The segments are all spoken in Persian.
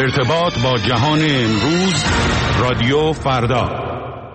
ارتباط با جهان امروز، رادیو فردا.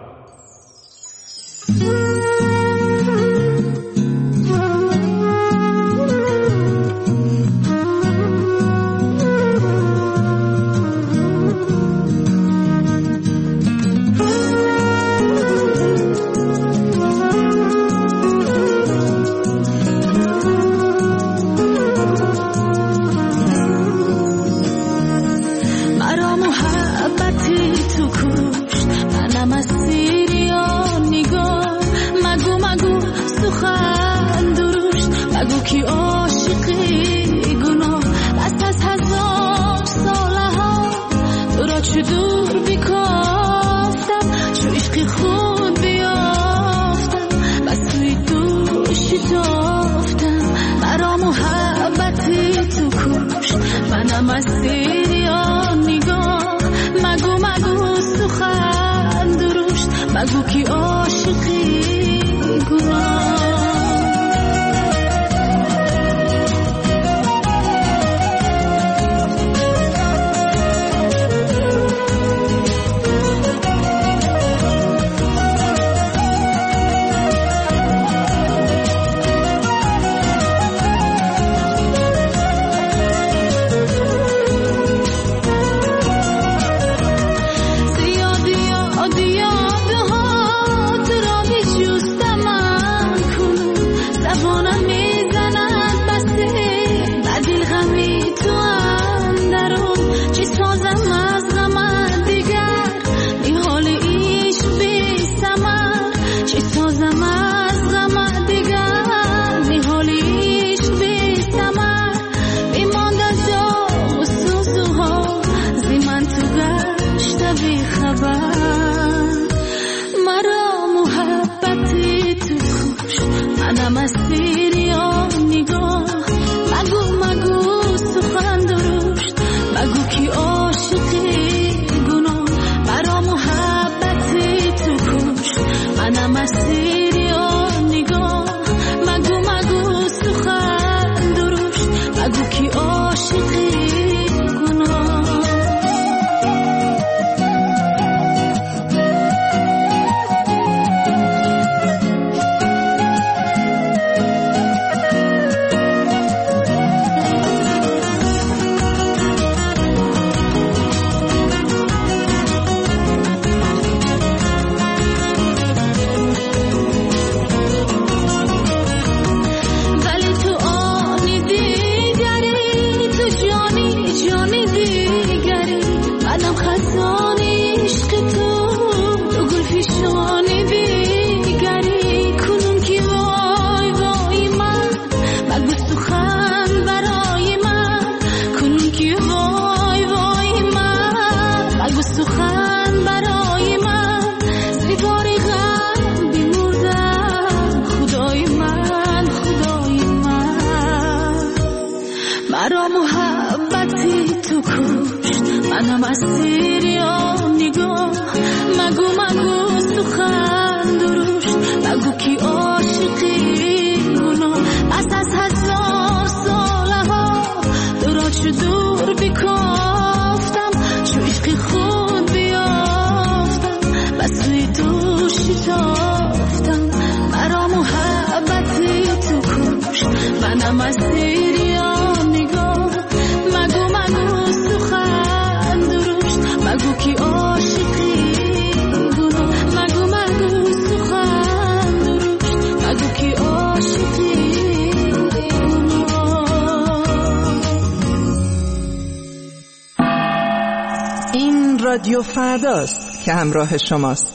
رادیو فرداست که همراه شماست.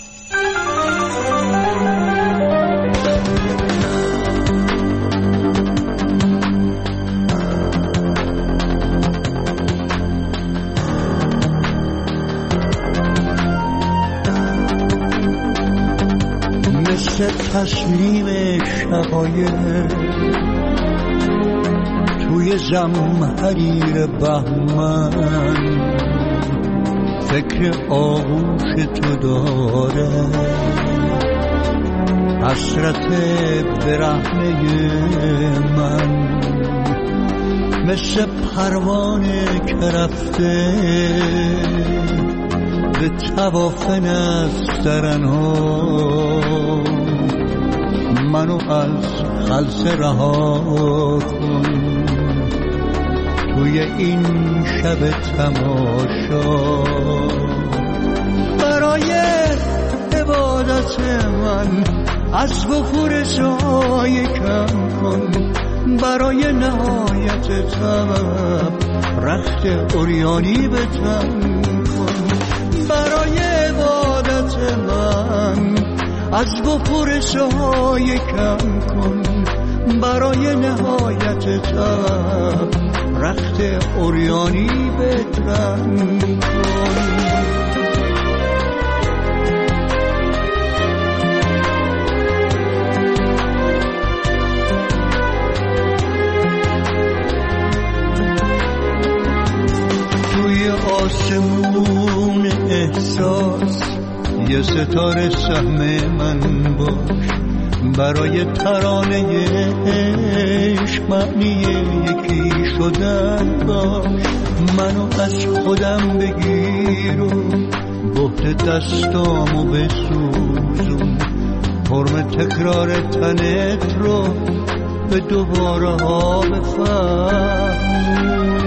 مثل تصمیم شقایق توی زمحریر بهمن فکر آغوش تو داره، حسرت برهنه من مثل پروانه که رفته به طواف نسترنها، منو از خلسه رها کن توی این شب تماشا. برای عبادت من از بخور جای کم کن، برای نهایت طلب رخت عریانی به تن کن. برای عبادت من از بخور جای کم کن، برای نهایت طلب رخت عریانی به تن کن. آسمون احساس یه ستاره سهم من باش، برای ترانه عشق معنی یکی شدن باش. منو از خودم بگیر و بهت دستامو بسوزون، حرم تکرار تنت رو به دوباره ها بفهم.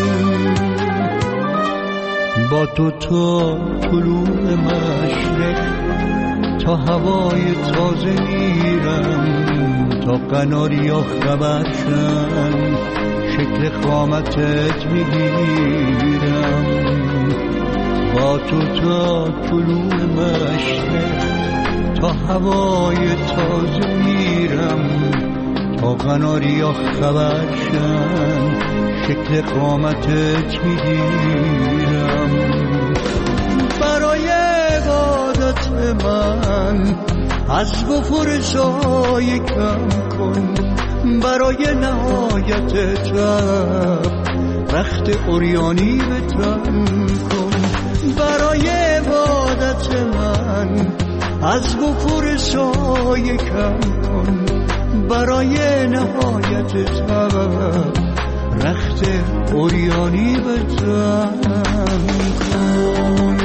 با تو تا طلوع مشرق تا هوای تازه میرم، تا قناریا خبرشن شکل قامتت میگیرم. با تو تا طلوع مشرق تا هوای تازه میرم، تا قناریا خبرشن شکل قامتت میگیرم. برای عبادت من از بخور جای کم کن، برای نهایت طلب رخت عریانی به تن کن. برای عبادت من از بخور جای کم کن، برای نهایت طلب رخت عریانی به تن کن.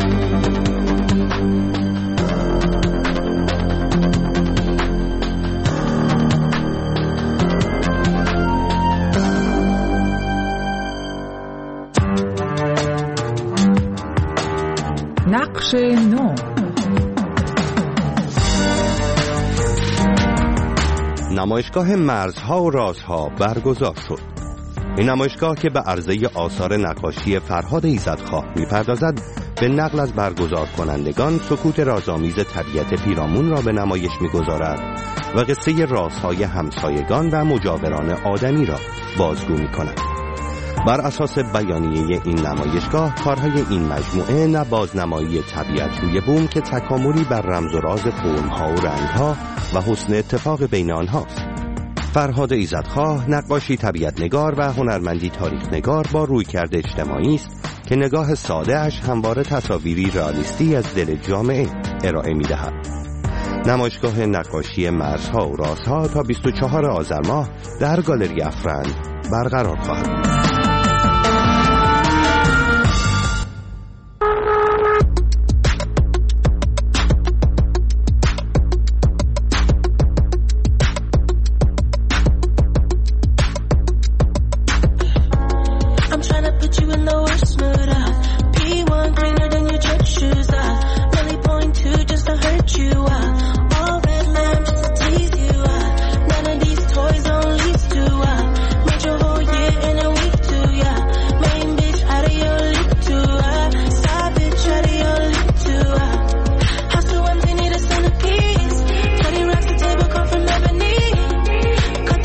نقش نو. نمایشگاه مرزها و رازها برگزار شد. این نمایشگاه که به عرضه آثار نقاشی فرهاد ایزدخواه می‌پردازد، به نقل از برگزار کنندگان سکوت رازآمیز طبیعت پیرامون را به نمایش می‌گذارد و قصه رازهای همسایگان و مجاوران آدمی را بازگو می‌کند. بر اساس بیانیه این نمایشگاه، کارهای این مجموعه نه بازنمایی طبیعت روی بوم که تکاملی بر رمز و راز فرم‌ها و رنگ‌ها و حسن اتفاق بین آنهاست. فرهاد ایزدخواه نقاشی طبیعت نگار و هنرمندی تاریخ نگار با رویکرد اجتماعی است که نگاه ساده اش همواره تصاویری رئالیستی از دل جامعه ارائه می‌دهد. نمایشگاه نقاشی مرزها و رازها تا 24 آذر ماه در گالری افرند برقرار خواهد بود.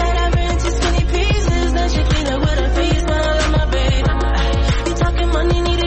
Money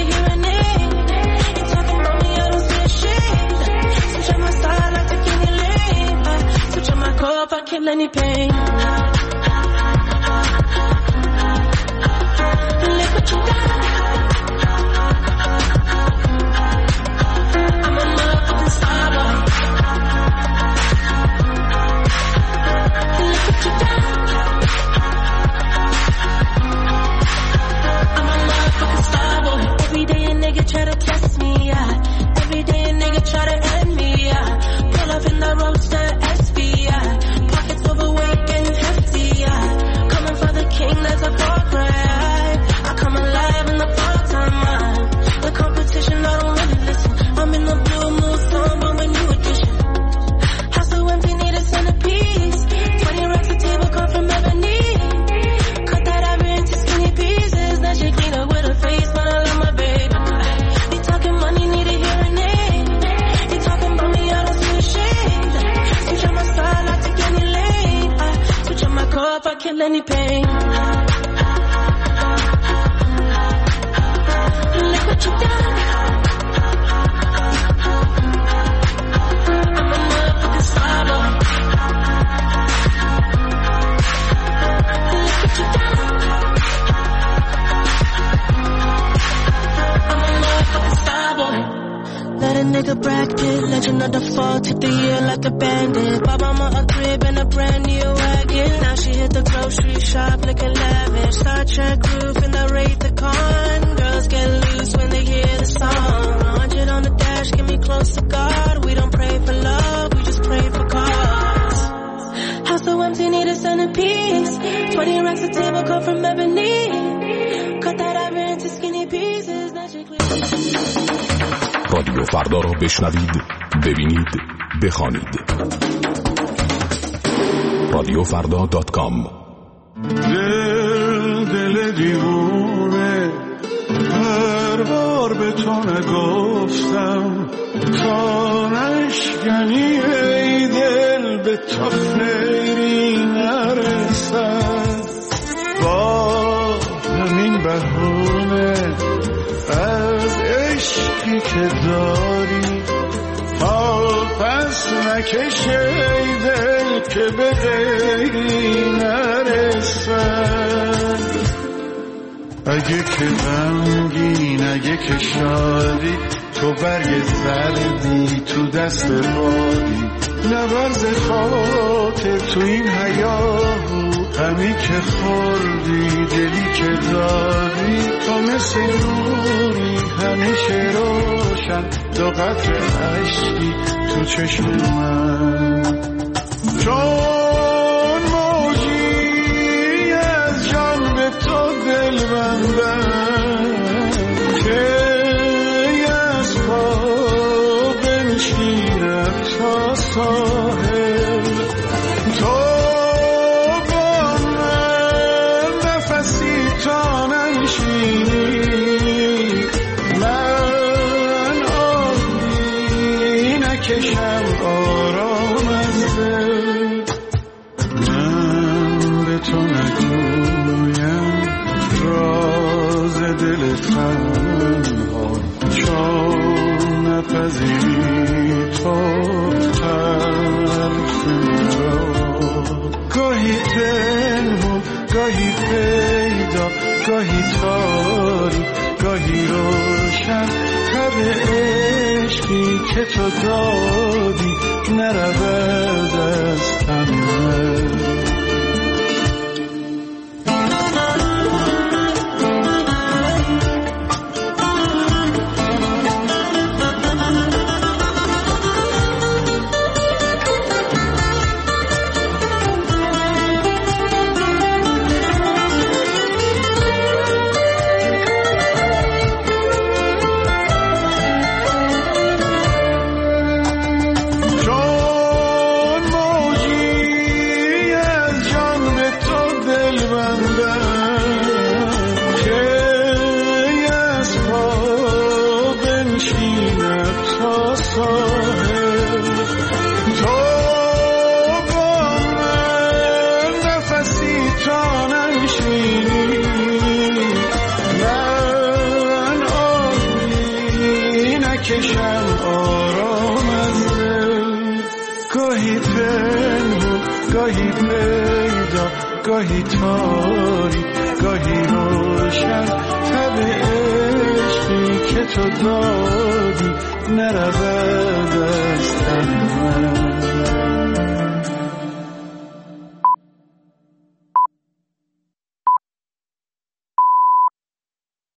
a nigga Brad Pitt, legend of the fall, took the year like a bandit. Bought mama a crib and a brand new wagon. Now she hit the grocery shop looking lavish. Star Trek roof in the Wraith the Con. Girls get loose when they hear the song. 100 on the dash, get me close to God. We don't pray for love, we just pray for cause. House so empty, need a centerpiece. 20 racks of table come from ebony. Cut that iron into skinny pieces. رادیو فردا را بشنوید، ببینید، بخوانید. رادیوفردا.com. دل دیوونه هر بار به تو نگفتم تا نشکنی ای دل به تو خیری نرسد. با همین بهونه از عشقی که داری حال پس نکش ای دل که به غیری نرسد. اگه که غمگین اگه که شادی تو برگ زردی تو دست بادی نبرز خاطر تو این حیاهو همی که خوردی دلی که دادی تو مثل نوری همیشه روشن دو قطر عشقی تو چشم من چون موجی از جان به تو دل بندم که از پا بنشینم تا ساحل تو با من نفسی تا ننشینی من آبی نکشم آرام از دل من به تو نگویم راز دل تنها چون نپذیری تو تلخ مرا گاهی پنهون گاهی پیدا گاهی تاری گاهی روشن تب عشقی که تو دادی نرود از تن من کشم آرام از دل گاهی پنهون گاهی پیدا گاهی تاری گاهی روشن تب عشقی که تو دادی نرود از تن من